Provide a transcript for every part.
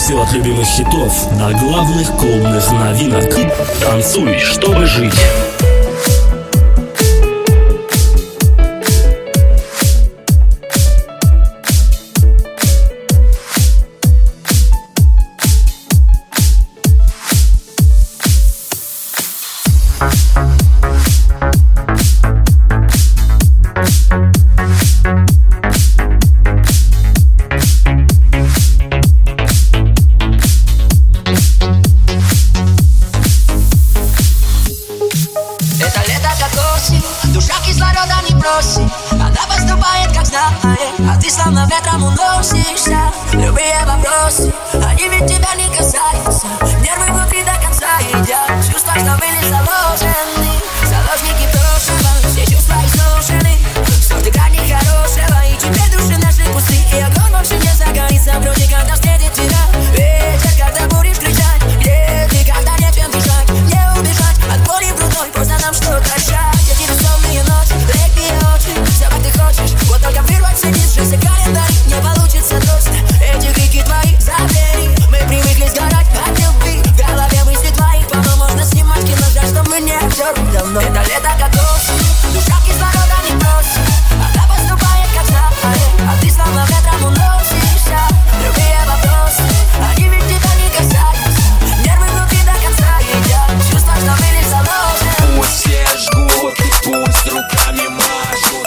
Все от любимых хитов до главных клубных новинок. Танцуй, чтобы жить. Ветром уносишься, любые вопросы, они ведь тебя не касаются. Нервы внутри до конца едят, чувства, что были заложены. Заложники прошлого, все чувства изношены. Сорты грани хорошего, и теперь души наши пусты. И огонь больше не загорится, вроде когда встретит тебя ветер, когда будешь кричать. Где ты, когда нет чем дышать? Не убежать от боли грудной, поздно нам что-то решать. Эти бессонные ночи, легкие очи, все как ты хочешь, вот только вырваться не сжись календарь. Не получится точно, эти крики твои забери. Мы привыкли сгорать от любви, в голове мысли твои, по-моему, можно снимать кино, жаль, что мы не актеры давно. Это лето как осень, душа кислорода не просит. Она поступает как знает, а ты словно ветром уносишься. Любые вопросы, они ведь тебя не касаются. Нервы внутри до конца едят, чувства, что были заложены. Пусть все жгут, пусть руками машут.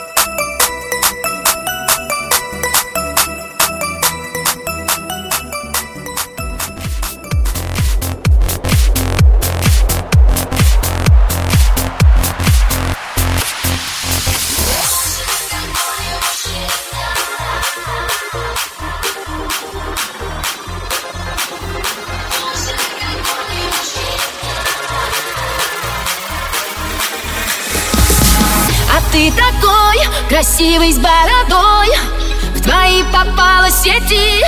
Ты такой красивый с бородой, в твои попала сети.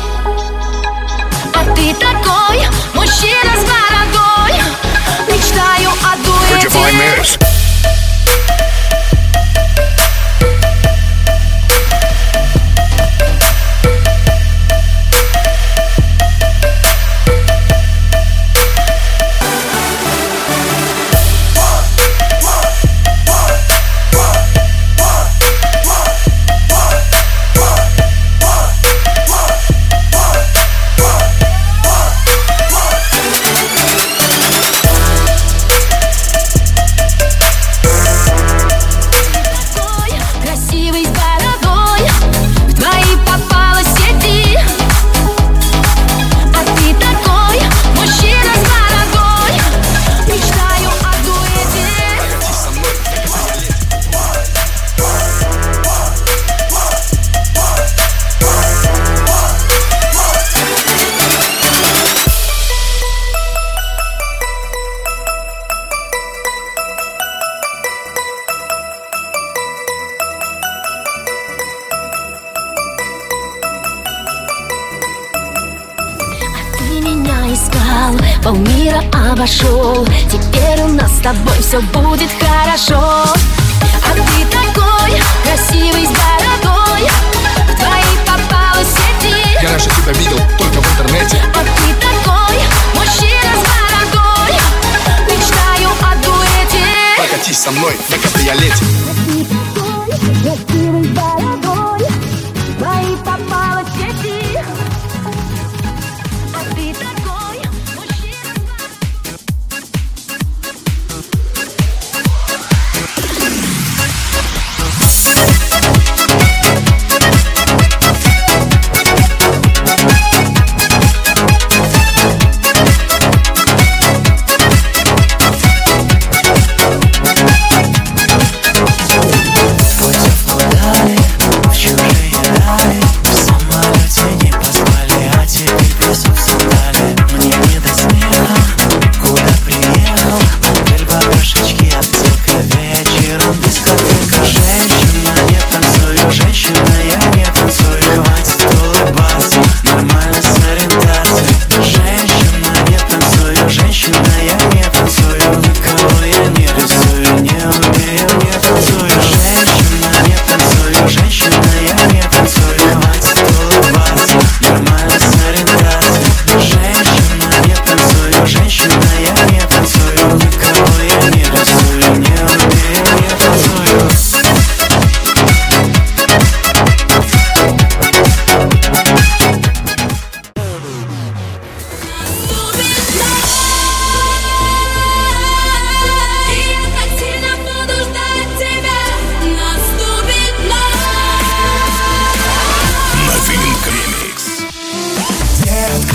А ты такой мужчина с бородой, мечтаю о дуэте. Полмира обошел, теперь у нас с тобой все будет хорошо. А ты такой красивый с бородой, в твои попала сети. Я раньше тебя видел только в интернете. А ты такой мужчина с бородой, мечтаю о дуэте. Прокатись со мной на кабриолете. А ты такой красивый с бородой, в твои попала сети. А ты такой. Пойдем куда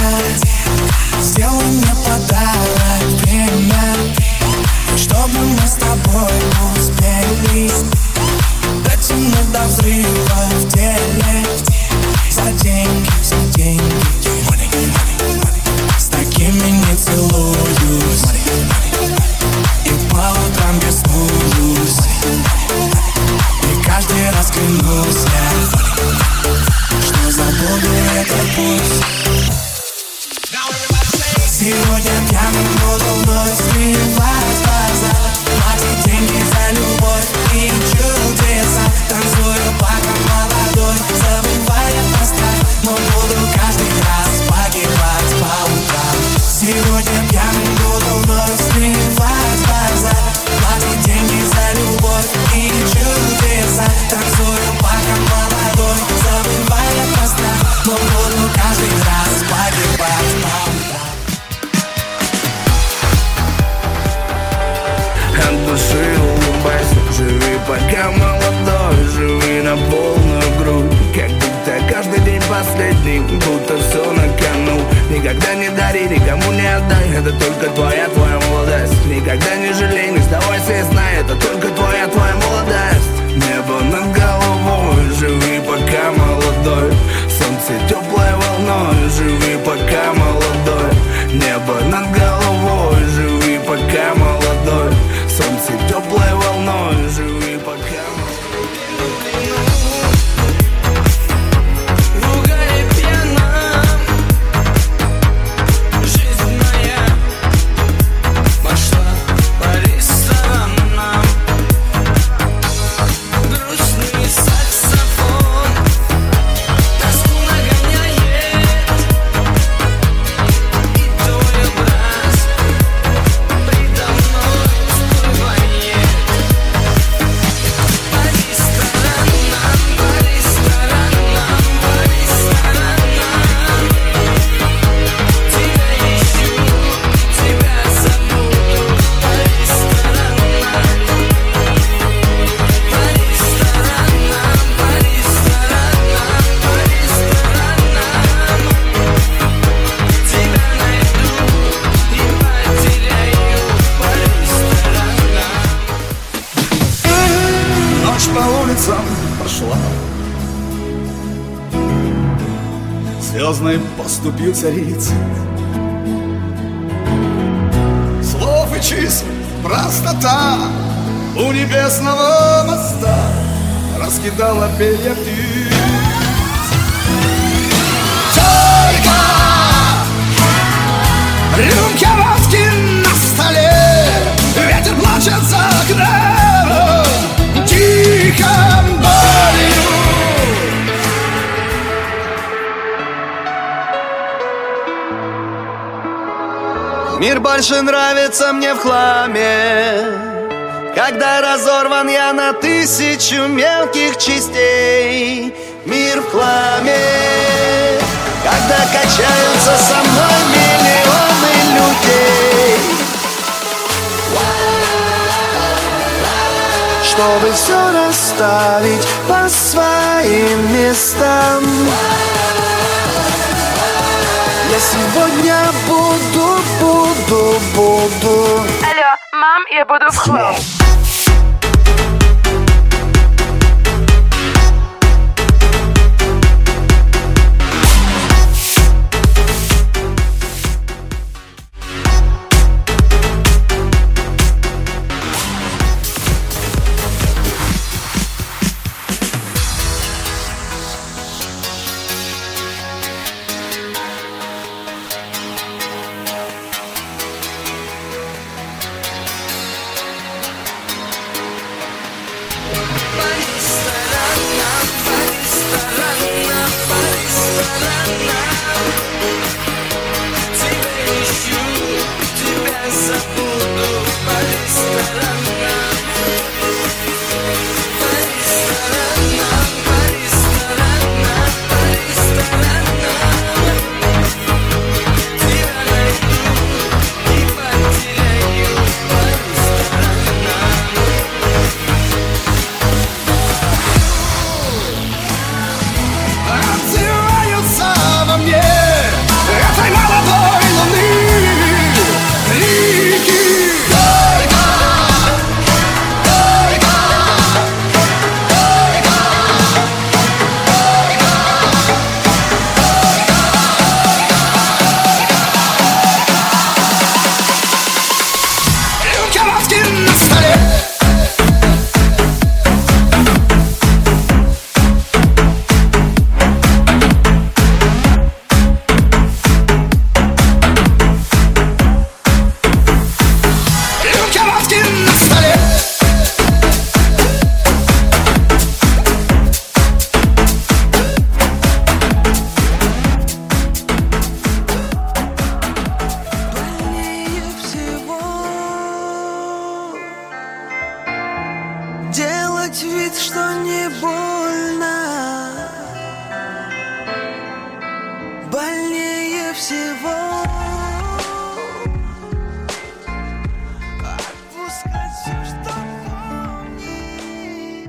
сделай мне подарок, время, чтобы мы с тобой успели дотянуть до взрыва в теле. За деньги, за деньги, с такими не целуюсь, и по утрам беснуюсь, и каждый раз клянусь я, что забуду этот путь. Сегодня пьяным буду вновь сливать глаза, платить деньги за любовь и чудеса. Танцую пока молодой, забывая поставь, но буду каждый раз погибать по утрам. Сегодня пьяным буду вновь сливать глаза, платить деньги за любовь и чудеса. Танцую пока молодой, забывая поставь, но буду каждый раз погибать по утрам. От души улыбайся, живи пока молодой, живи на полную грудь, как будто каждый день последний, будто все на кону. Никогда не дари, никому не отдай, это только твоя молодость. Никогда не жалей, не сдавайся и знай, это только твоя молодость. Небо над головой, живи пока молодой, солнце теплой волной, живи пока молодой. Небо над головой, живи пока молодой, солнце теплой волной, живи пока звездной поступью царицы. Слов и чисел простота у небесного моста раскидала перья птиц. Только рюмки водки на столе, ветер плачет за окном, тихо болью. Мир больше нравится мне в хламе, когда разорван я на тысячу мелких частей. Мир в хламе, когда качаются со мной миллионы людей. Чтобы все расставить по своим местам, я сегодня буду. Алло, мам, я буду в хлам. больнее всего. Отпускать все, что помнишь.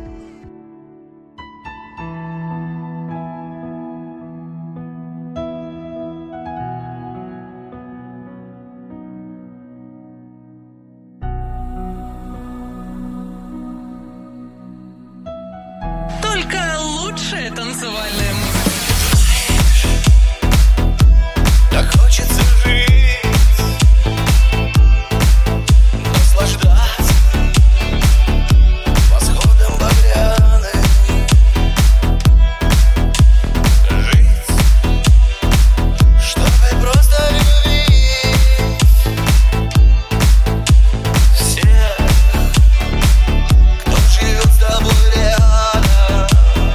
Только лучшая танцевальная музыка. Так хочется жить, наслаждаться восходом багряным. Жить, чтобы просто любить всех, кто живет с тобой рядом.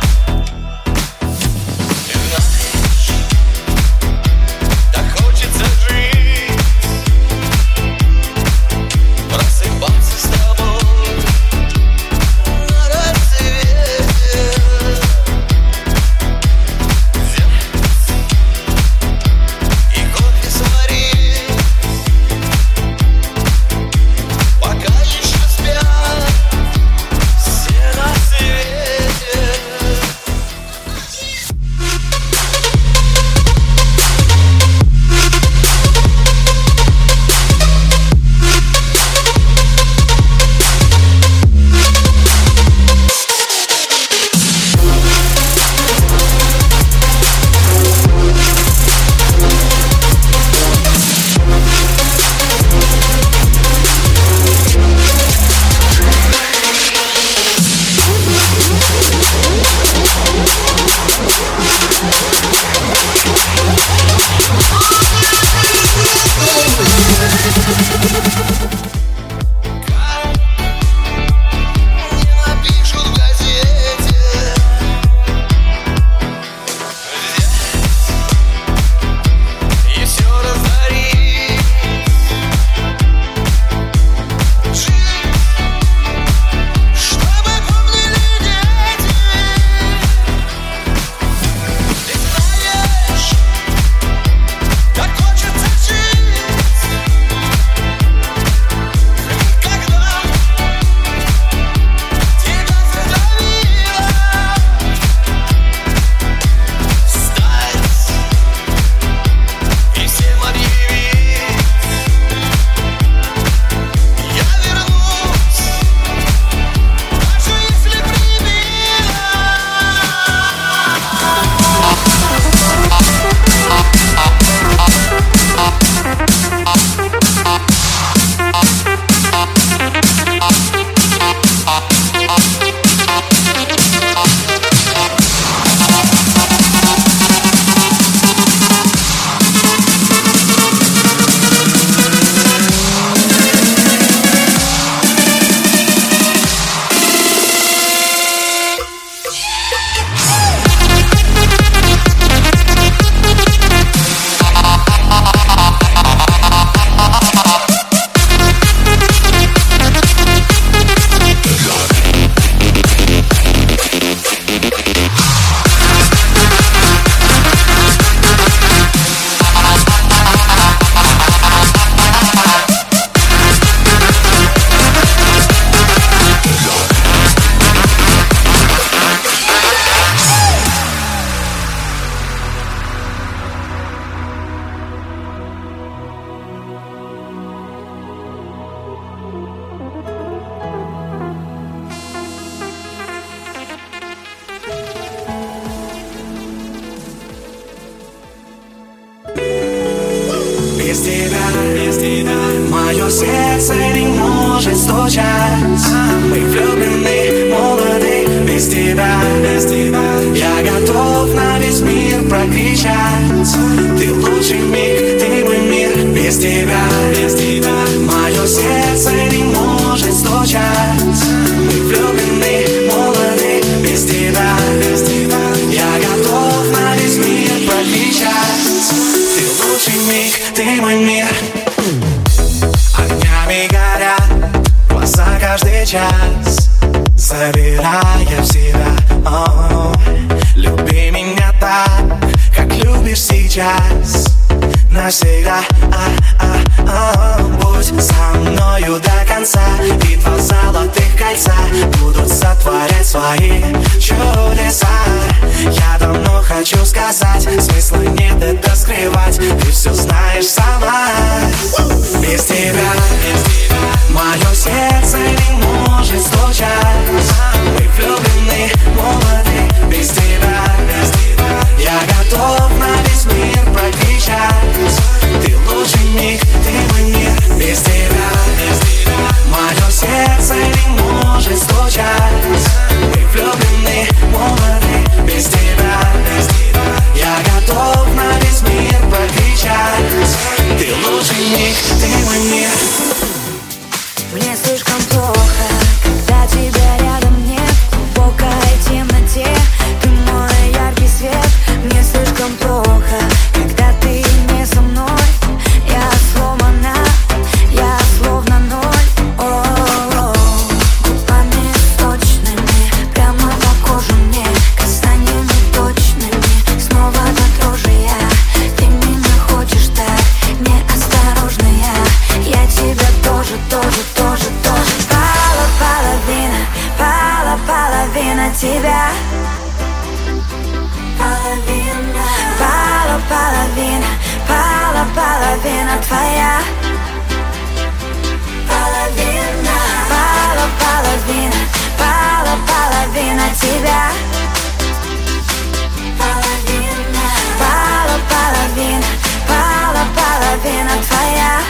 И знаешь, так хочется жить, просыпаться с тобой на рассвете, взять и кофе сварить, пока еще спят все на свете. Не напишут в газете, взять и все разорить. Жить, чтобы помнили дети. Ты знаешь, так хочется жить, когда тебя задавило. Встать и всем объявить: я вернусь, даже если прибило. Без тебя мое сердце не может стучать. Мы влюблены, молоды. Без тебя я готов на весь мир прокричать. Ты лучший миг, ты мой мир. Без тебя мое сердце не может стучать. Мы влюблены, молоды. Без тебя я готов на весь мир прокричать. Ты лучший миг, ты мой мир. Огнями горят глаза каждый час, забирая в себя. Люби меня так, как любишь сейчас. сейчас, навсегда. Будь со мною до конца, и два золотых кольца будут сотворять свои чудеса. Я давно хочу сказать, смысла нет это скрывать, ты все знаешь сама. Без тебя мое сердце не может стучать. Мы влюблены, молоды, без тебя я готов на весь мир прокричать. Ты лучший миг, ты мой мир. Без тебя мое сердце не может стучать. Мы влюблены, молоды, без тебя я готов на весь мир прокричать. Ты лучший миг, ты мой мир. Мне слишком плохо, когда тебя рядом нет. В глубокой темноте ты мой яркий свет. Мне слишком плохо, когда ты не со мной. Я сломана, я словно ноль. Губами точными, прямо по коже мне, касаниями точными, снова до дрожи я. Ты меня хочешь так неосторожно я тебя тоже. Половина тебя. Половина твоя. Половина тебя. Половина твоя.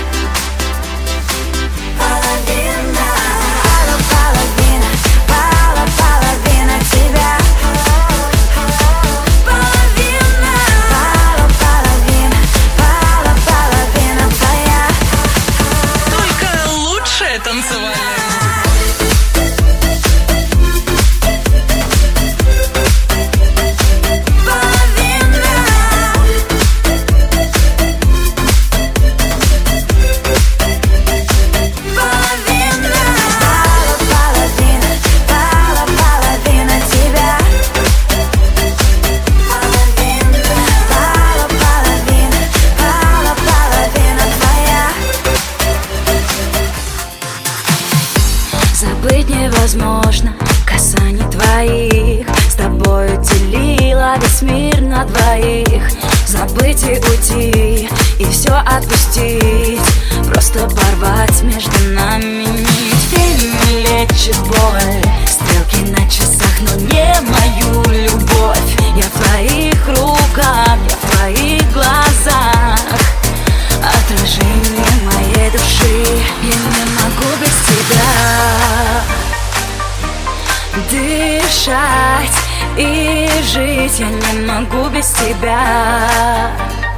Забыть невозможно касаний твоих. С тобою делила весь мир на двоих. Забыть и уйти, и все отпустить. Просто порвать между нами нить. Время лечит боль, стрелки на часах, но не мою любовь. Я в твоих руках, я в твоих глазах. Отражение моей души. Я не могу без тебя дышать и жить. Я не могу без тебя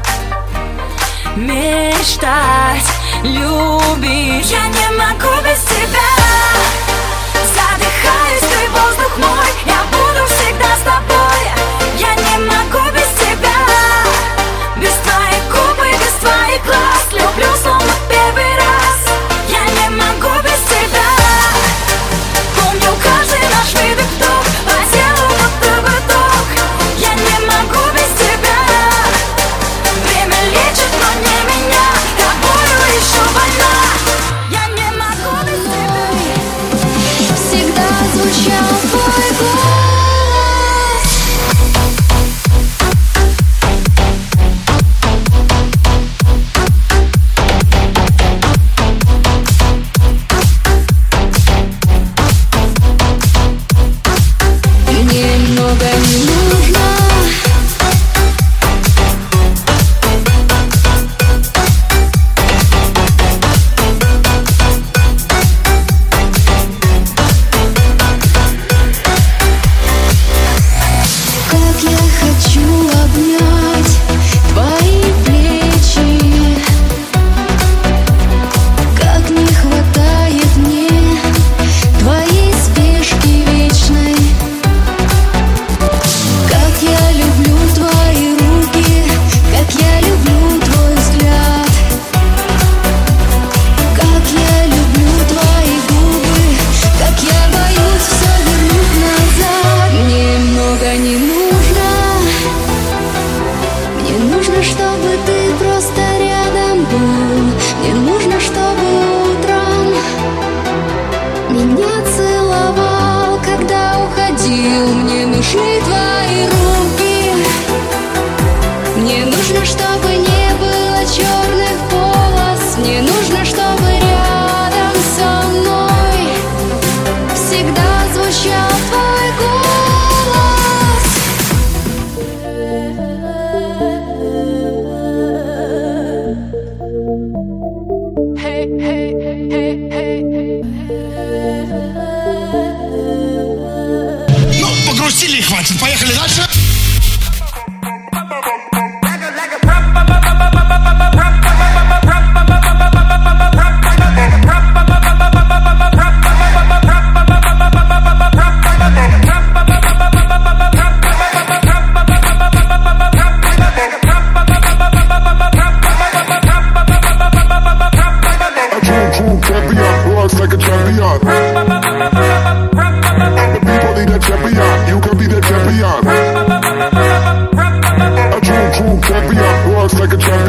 мечтать, любить. Я не могу без тебя. Задыхаюсь, ты воздух мой. Я буду всегда с тобой. Я не могу без тебя. Без твоих губ и без твоих глаз. Люблю словно первый раз. Я не могу без тебя. Помню каждый наш выдох, вдох, по телу будто бы ток. Я не могу без тебя. Время лечит, но не меня. Тобою еще больна. Я не могу без тебя. Всегда звучал твой голос.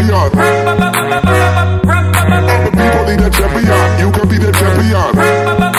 champion. Other people need a champion. You can be the champion.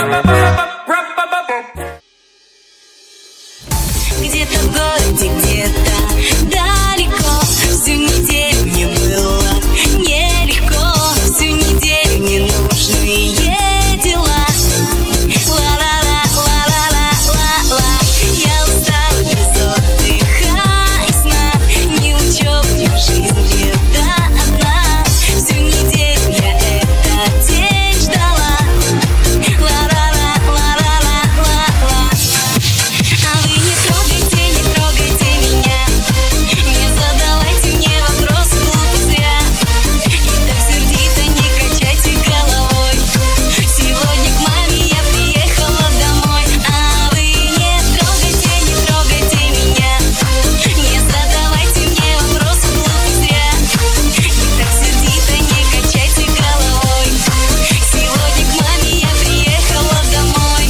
Где-то в городе, где-то далеко. Всю неделю мне было нелегко. Всю неделю ненужные дела. Ла-ла-ла, ла-ла-ла-ла-ла. Я устала без отдыха и сна. Ни учебы, ни жизнь, беда одна. Всю неделю я этот день ждала. Ла-ла-ла, ла-ла-ла-ла-ла. А вы не трогайте меня. Не задавайте мне вопросы глупо зря. И так сердито не качайте головой. Сегодня к маме я приехала домой. А вы не трогайте меня. Не задавайте мне вопросы глупо зря. И так сердито не качайте головой. Сегодня к маме я приехала домой.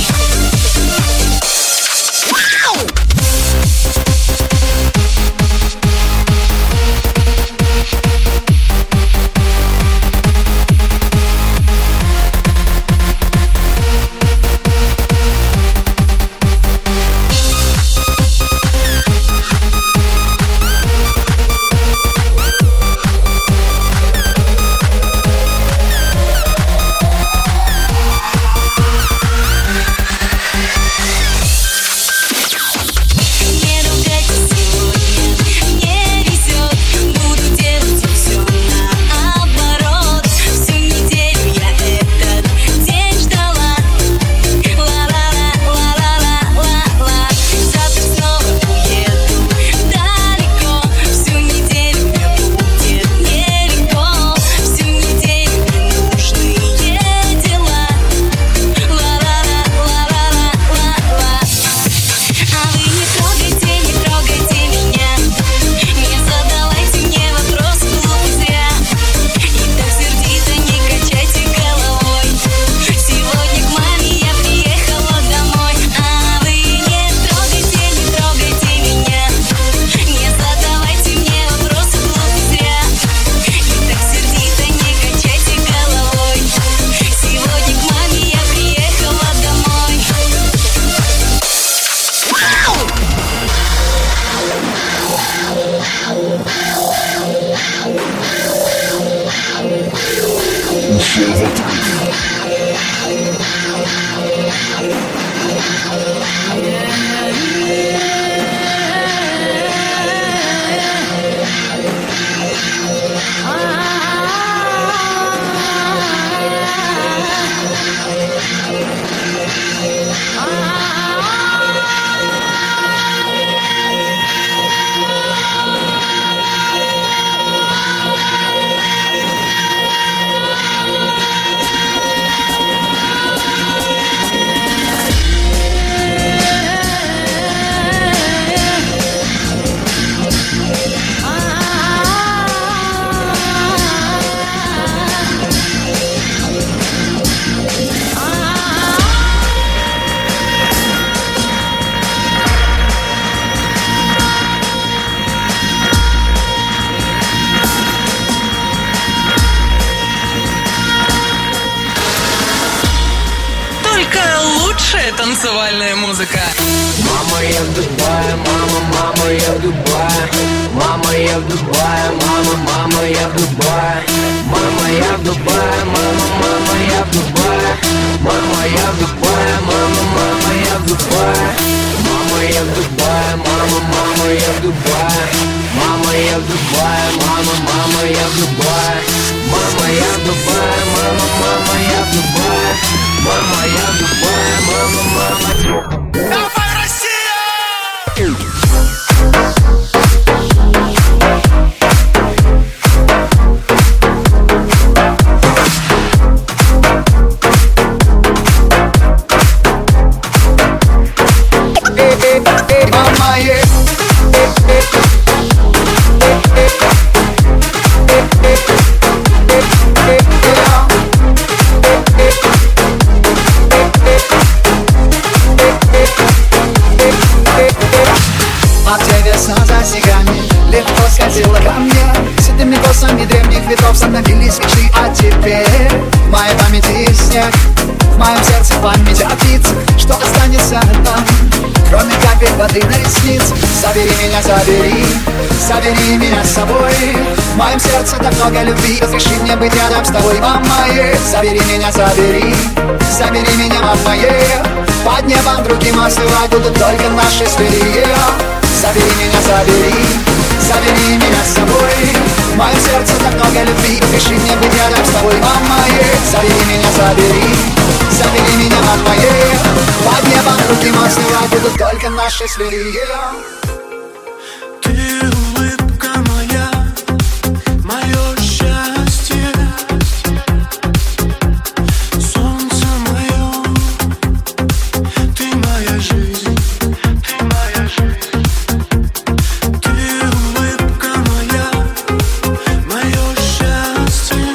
Не ругайтесь сегодня, мне везет. Буду делать все наоборот. Всю неделю я этот день ждала. Ла-ла-ла, ла-ла-ла-ла-ла. Завтра снова уеду далеко. Всю неделю мне будет нелегко. Всю неделю ненужные дела. Ла-ла-ла, ла-ла-ла-ла-ла. А вы не трогайте меня. Не задавайте мне вопросы глупо зря. И так сердито не качайте головой. Сегодня к маме я приехала домой. А вы не трогайте меня. Не задавайте мне вопросы глупо зря. И так сердито не качайте головой. Сегодня к маме я приехала домой. Только лучшая танцевальная музыка. Мама, я в Дубае, мама, я в Дубае. Мама, я в Дубае, мама, я в Дубае. Мама, я в Дубае, мама, я в Дубае. Мама, я в Дубае, мама, я в Дубае. Мама, я в Дубае, мама, я в Дубае. Мама, я в Дубае, мама, я в Дубае. Мама, я в Дубае, мама, я в Дубае. Мама, я в Дубае, мама. Давай, Россия! Мама, древних веков становились мечты, а теперь в моей памяти снег, в моем сердце память о птице, что останется там, кроме капель воды на ресниц. Забери меня, забери, забери меня с собой. В моем сердце так много любви, разреши мне быть рядом с тобой, мама. Забери меня, забери, забери меня, мама. Под небом другим остывать будут только наши следы. Забери меня, забери, забери меня с собой. В моем сердце так много любви, разреши мне быть рядом с тобой, мама. Забери меня, забери, забери меня, мама. Под небом другим остывать будут только наши следы. Ты улыбка моя, мое счастье, солнце мое, ты моя жизнь, ты моя жизнь. Ты улыбка моя, мое счастье,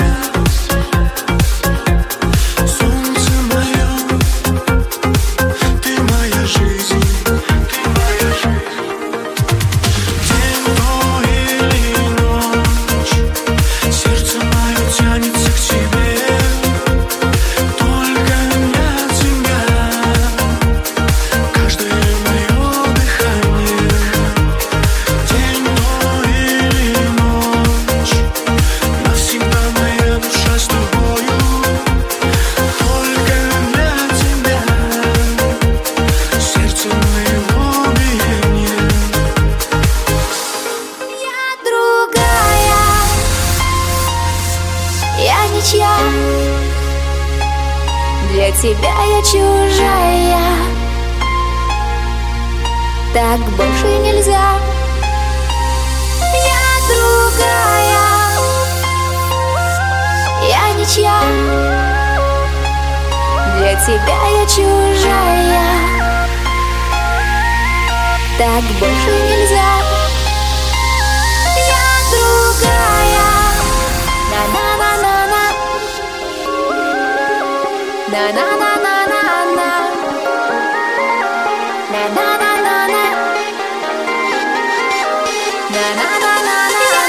солнце мое, ты моя жизнь, ты моя жизнь. Для тебя я чужая, так больше нельзя. Я другая, я ничья. Для тебя я чужая, так больше нельзя. Я другая, на-на-на-на-на, на-на-на-на-на-на, на-на-на-на-на, на-на-на-на-на.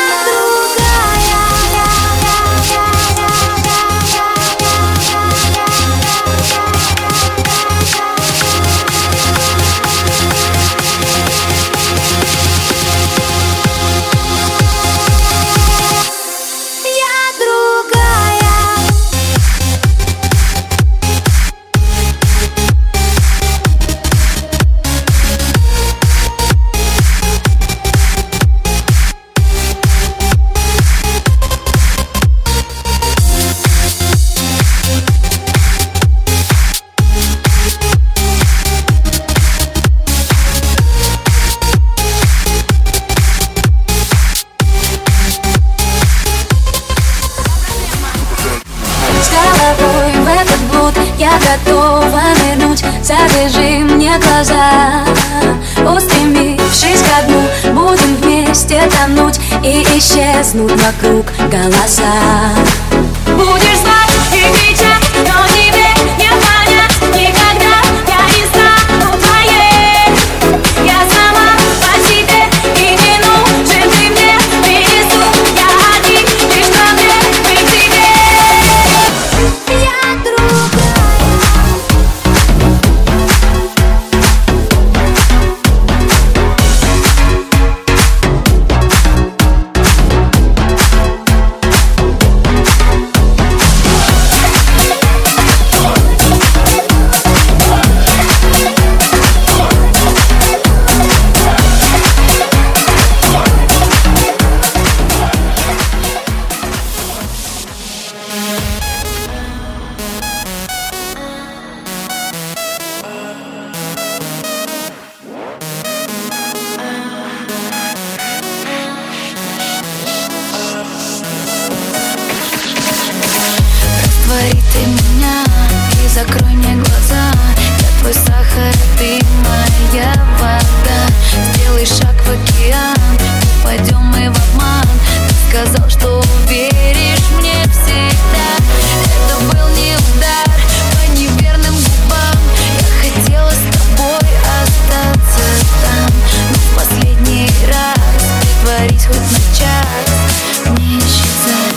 Я готова нырнуть, завяжи мне глаза. Устремившись ко дну, будем вместе тонуть и исчезнут вокруг голоса. Будешь звать и кричать, но тебе не понять никогда. Я не стану твоей, я сама по себе, и не нужен ты мне, принесу я один, лишь ко мне, к тебе. Я другая. Раствори ты меня и закрой мне глаза. Я твой сахар, ты моя вода. Сделай шаг в океан, упадем мы в обман. Ты сказал, что веришь мне всегда. Это был не удар по неверным губам. Я хотела с тобой остаться там, но в последний раз притворись хоть на час, не исчезай.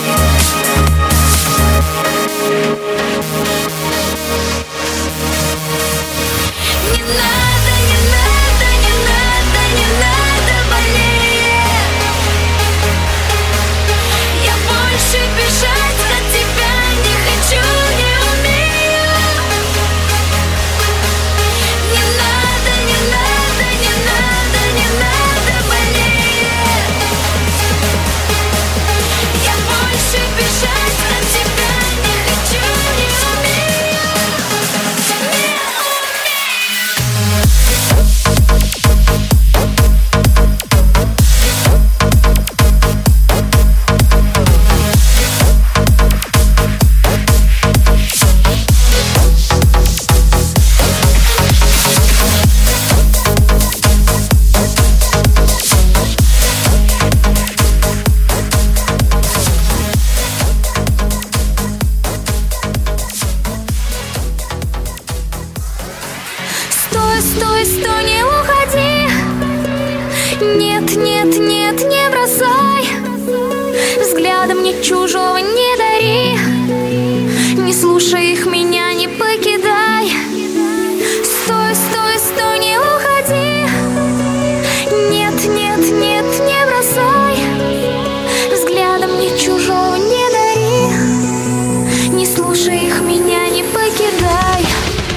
чужого не дари. Не слушай их, меня не покидай. Стой, стой, стой, не уходи. Нет, нет, нет, не бросай. Взглядом мне чужого не дари. Не слушай их, меня не покидай.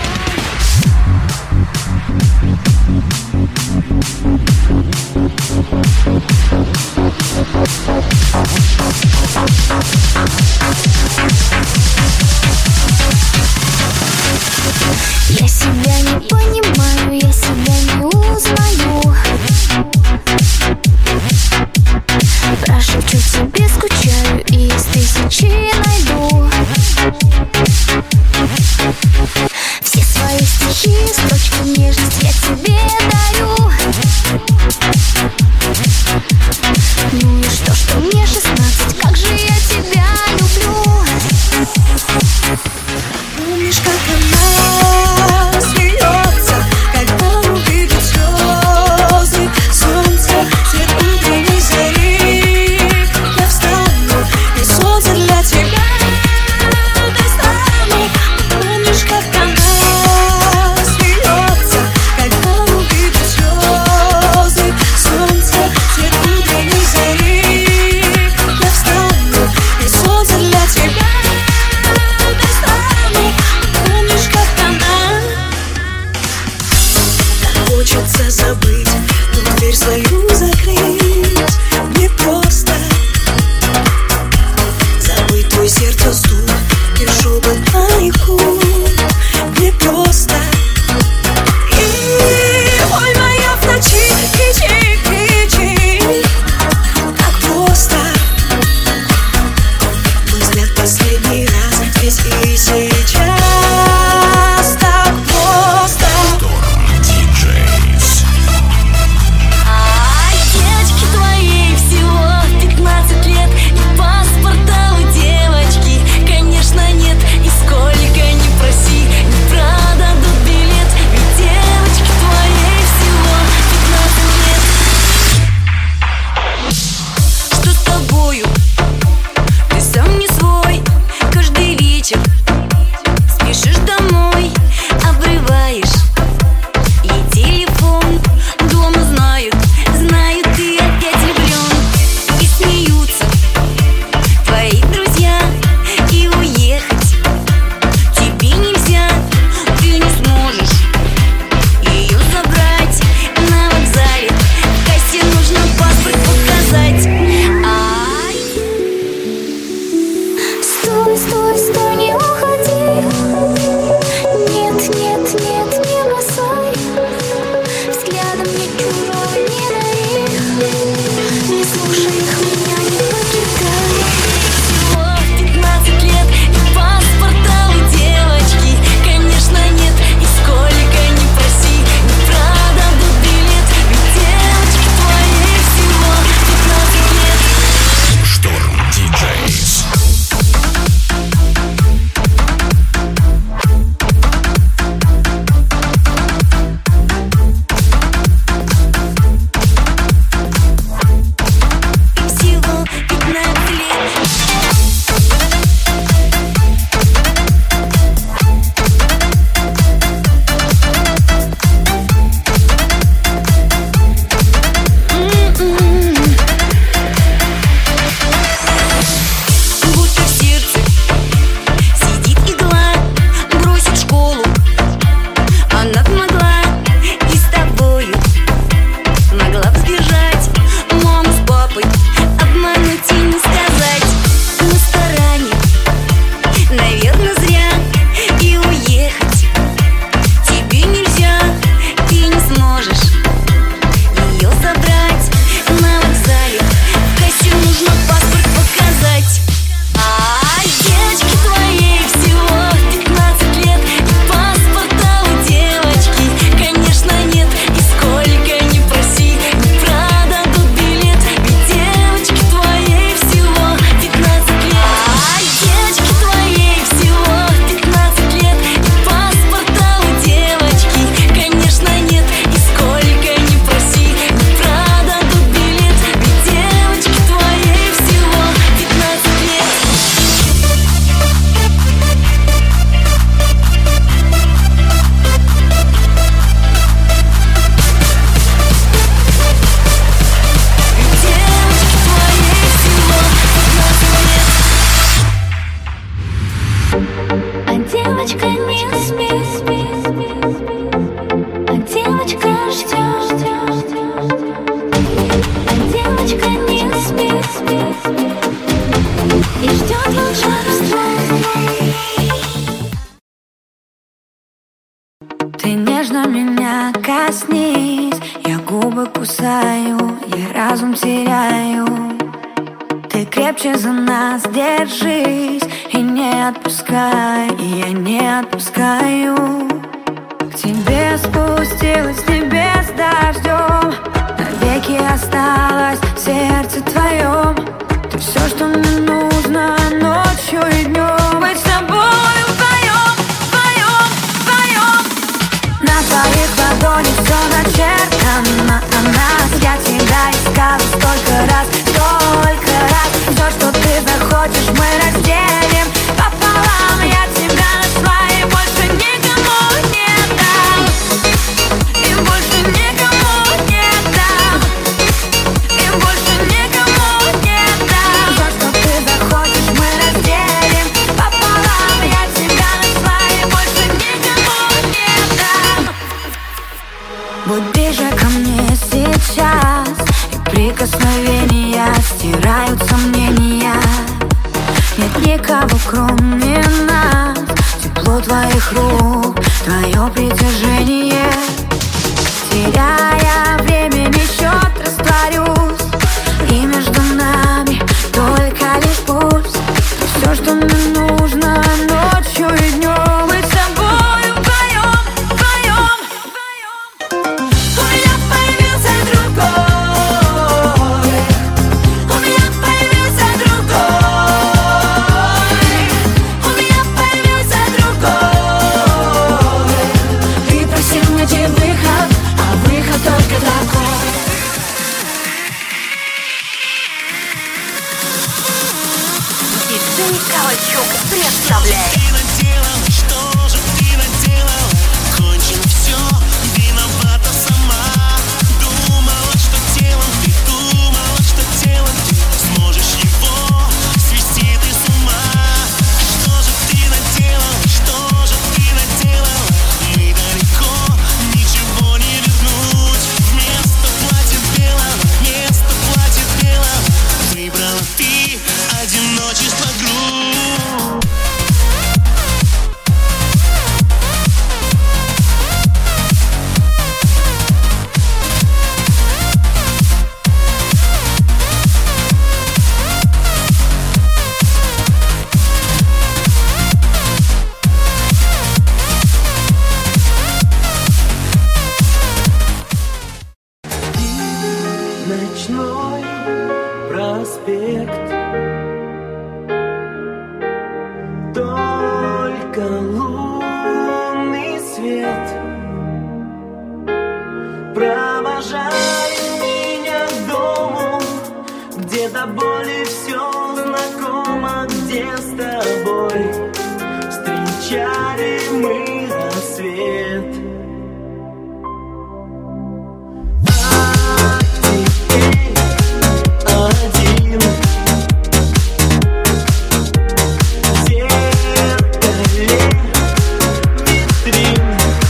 Я себя не понимаю, я себя не узнаю. Прошепчу тебе, скучаю, и из тысячи найду все свои стихи, строчки нежности я тебе дарю. Ну и что мне 16, как же я тебя люблю. Помнишь, как она смеется, когда увидит слезы, солнце, свет утренней зари. Я встану, и солнце для тебя достану. Помнишь, как она смеется, когда увидит слезы, солнце, свет утренней зари. Я встану, и солнце для тебя. Хочется забыть, но дверь свою закрыть. Мне просто забыть твой сердце стук и шепот наяву. Мне просто. И ой, моя в ночи, кричи, кричи. Так просто. Твой взгляд последний раз здесь и сейчас. и ждет волшебство. Ты нежно меня коснись, я губы кусаю, я разум теряю. Ты крепче за нас держись и не отпускай, и я не отпускаю. К тебе спустилась с небес дождем, навеки осталось в сердце твоем. Ты все, что мне нужно ночью и днем. Быть с тобой вдвоем, вдвоем, вдвоем. На твоих ладонях все начертано о нас. Я тебя искала столько раз, столько раз. Все, что ты захочешь, мы разделим пополам. Я тебя нашла и больше никому не дам, и больше никому не дам, и больше никому не дам. Все, что ты захочешь, мы разделим пополам. Я тебя нашла и больше никому не дам. Будь ближе ко мне сейчас, и прикосновения стирают сомнения. Нет никого, кроме нас. Тепло твоих рук, твое притяжение. Теряя времени счет, растворюсь, и между нами только лишь пульс. Все, что мне нужно ночью и днем. Быть с тобой вдвоем, вдвоем, вдвоем. У меня появился другой, у меня появился другой, у меня появился другой. Ты просил найти выход, а выход только такой. Диджей Ковальчук представляет. Ты наделала, что же ты наделала? Кончено все, виновата сама. Думала, что телом ты, думала, что телом ты сможешь его свести ты с ума. Что же ты наделала, что же ты наделала? Мы далеко, ничего не вернуть. Вместо платья белого, вместо платья белого выбрала ты одиночество грудь. Ночной проспект, только лунный свет провожает меня к дому, где до боли все знакомо, где с тобой встречали мы рассвет. Один в зеркале витрин.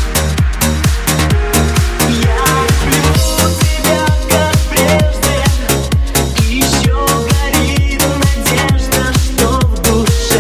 Я люблю тебя, как прежде. Еще горит надежда, что в душе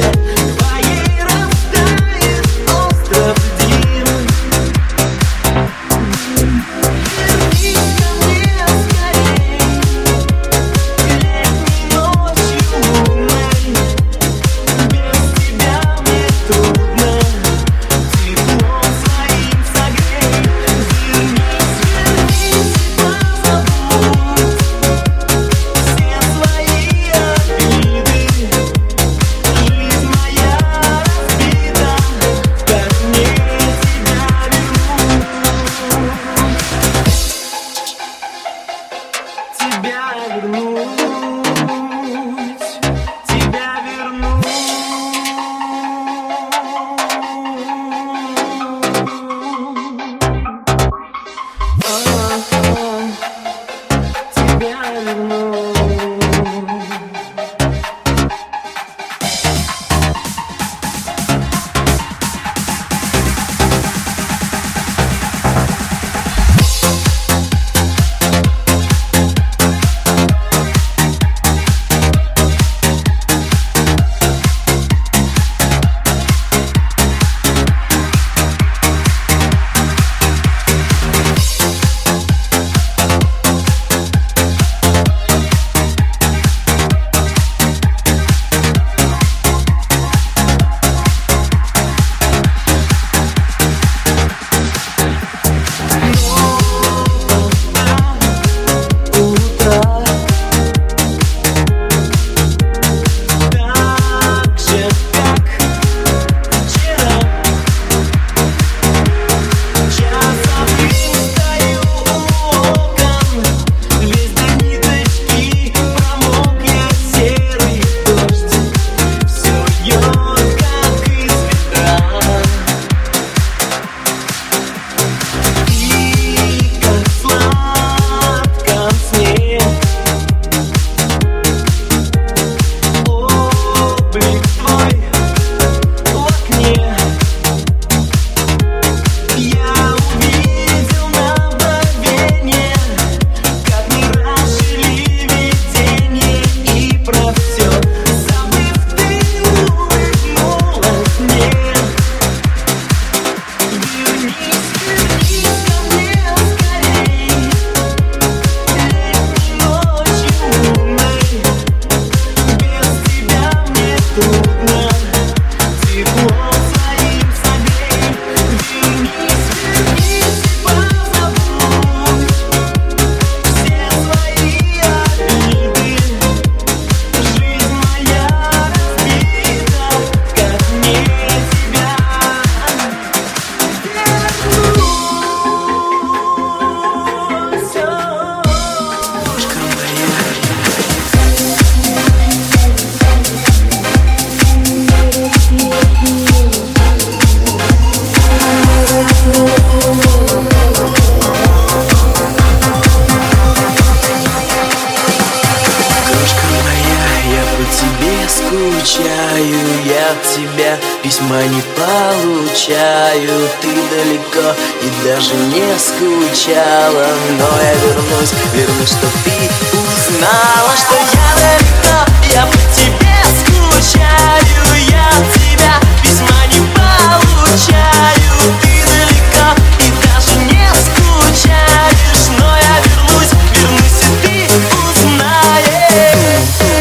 я от тебя письма не получаю. Ты далеко и даже не скучала, но я вернусь, чтоб ты узнала, что я далеко, я по тебе скучаю. Я от тебя письма не получаю. Ты далеко и даже не скучаешь, но я вернусь, и ты узнаешь.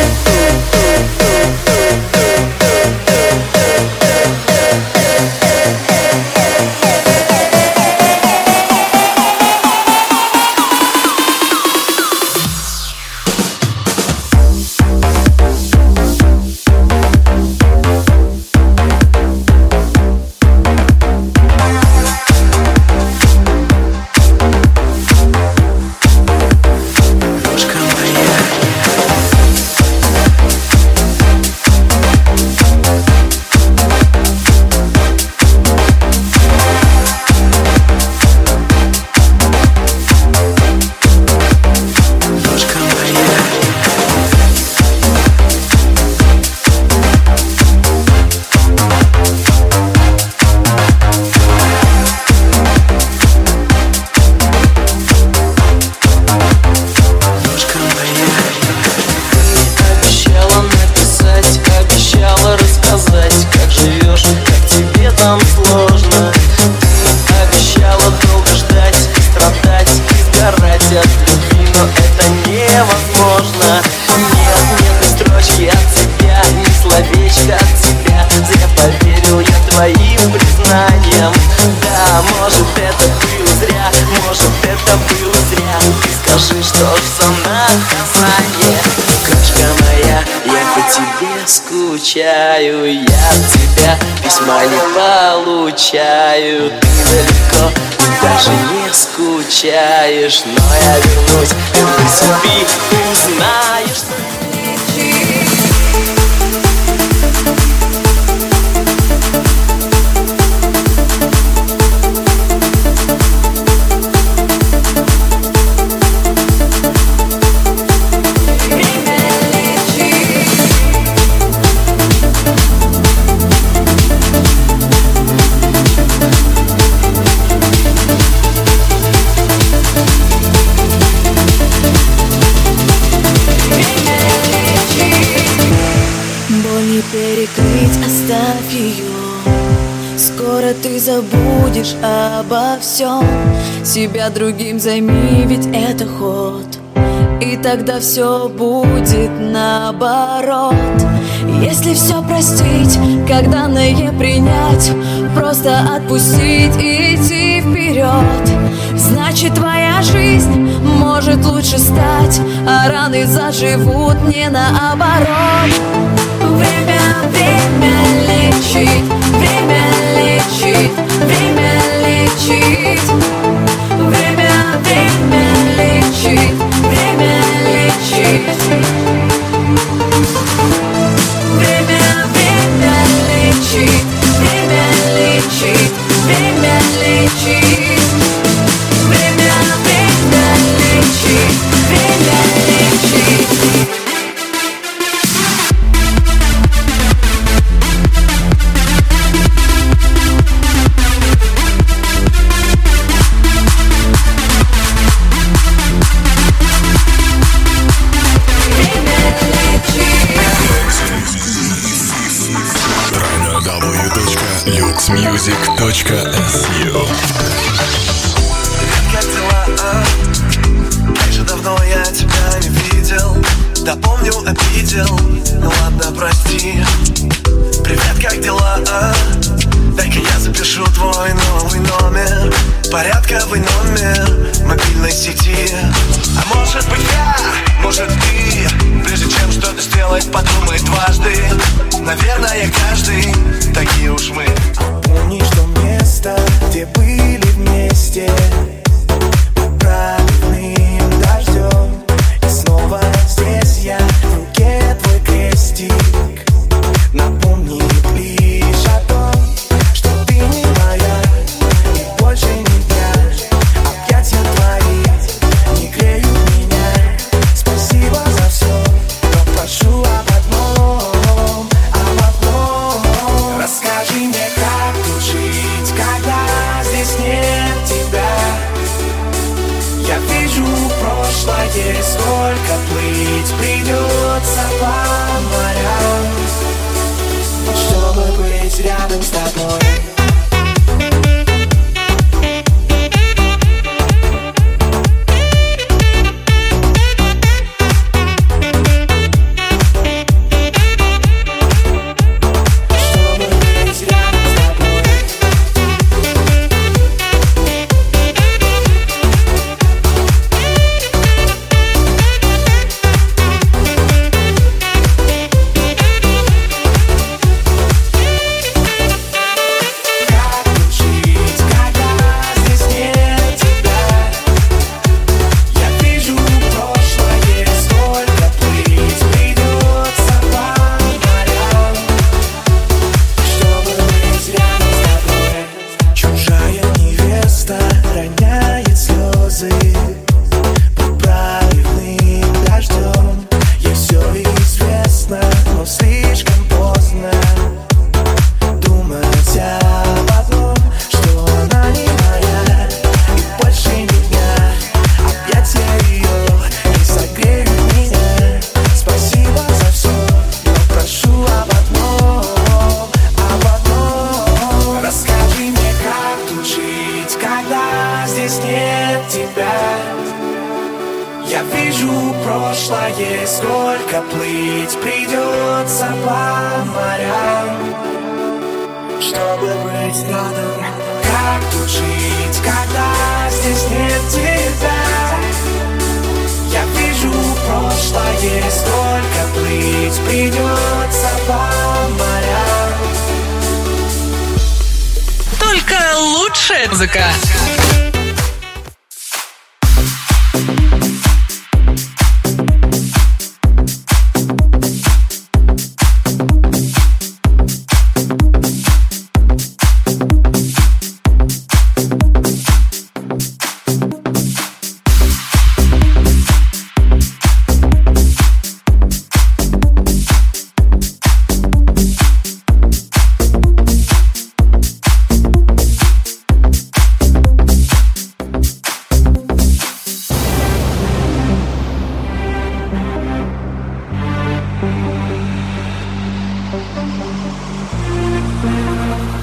Скучаю, я от тебя письма не получаю. Ты далеко и даже не скучаешь, но я вернусь, и ты узнаешь. Оставь ее, скоро ты забудешь обо всем. Себя другим займи, ведь это ход, и тогда все будет наоборот. Если все простить, как данное принять, просто отпустить и идти вперед, значит твоя жизнь может лучше стать, а раны заживут не наоборот. Время лечит, время лечит, время лечит. Время лечит, время лечит. Время лечит, время лечит, время лечит. Время лечит, время лечит. www.luxmusic.su. Как дела, Как же давно я тебя не видел. Да помню, обидел, ну ладно, прости. Привет, как дела, Дай-ка я запишу твой новый номер, порядковый номер мобильной сети. А может быть может ты, прежде чем что-то сделать, подумай дважды. Наверное, каждый, такие уж мы. Помни, что место, где были вместе, под правильным дождем. И снова здесь я, в руке твой крестик. Напомни лишь о том, что ты не моя, и больше не я. Объятия твои не греют меня. Спасибо за все, но прошу об одном, прошлое, сколько плыть придется по морям, чтобы быть рядом с тобой. Я вижу прошлое, сколько плыть придется по морям, чтобы быть рядом. Как тут жить, когда здесь нет тебя? Я вижу прошлое, сколько плыть придется по морям. Только лучшая музыка.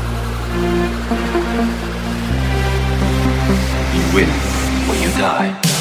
You win or you die.